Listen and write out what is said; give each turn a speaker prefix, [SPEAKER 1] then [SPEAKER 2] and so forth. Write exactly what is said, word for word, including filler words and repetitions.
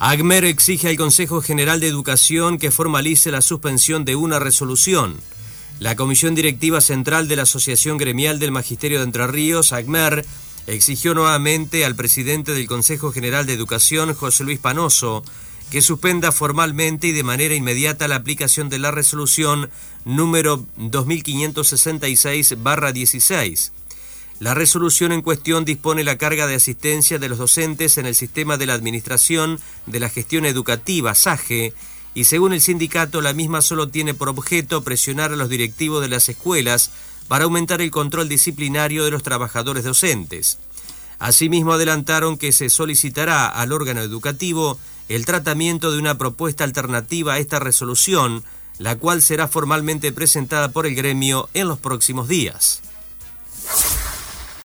[SPEAKER 1] ACMER exige al Consejo General de Educación que formalice la suspensión de una resolución. La Comisión Directiva Central de la Asociación Gremial del Magisterio de Entre Ríos, ACMER, exigió nuevamente al presidente del Consejo General de Educación, José Luis Panoso, que suspenda formalmente y de manera inmediata la aplicación de la resolución número dos mil quinientos sesenta y seis barra dieciséis. La resolución en cuestión dispone la carga de asistencia de los docentes en el sistema de la Administración de la Gestión Educativa, SAGE, y según el sindicato, la misma solo tiene por objeto presionar a los directivos de las escuelas para aumentar el control disciplinario de los trabajadores docentes. Asimismo, adelantaron que se solicitará al órgano educativo el tratamiento de una propuesta alternativa a esta resolución, la cual será formalmente presentada por el gremio en los próximos días.